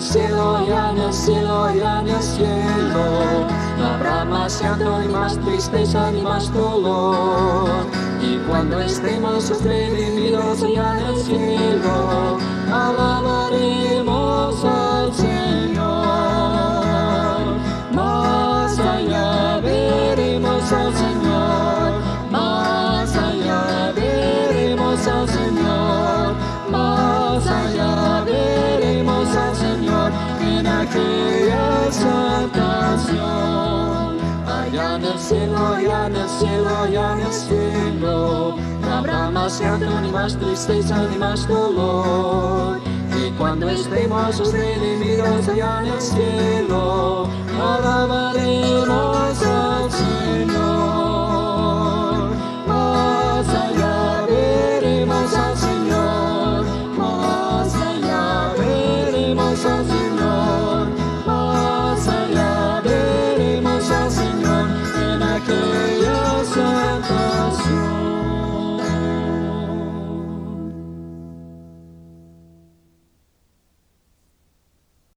el cielo, allá en el cielo, allá en el cielo. No habrá más llanto, ni más tristeza, ni más dolor. Y cuando estemos los redimidos allá en el cielo, alabaremos al Señor. Más allá veremos al Señor, más allá veremos al Señor, más allá veremos al Señor en aquella salvación. Allá en el cielo, allá en el cielo, allá en el cielo, no habrá más llanto, ni más tristeza, ni más dolor. Y cuando estemos los redimidos allá en el cielo, alabaremos a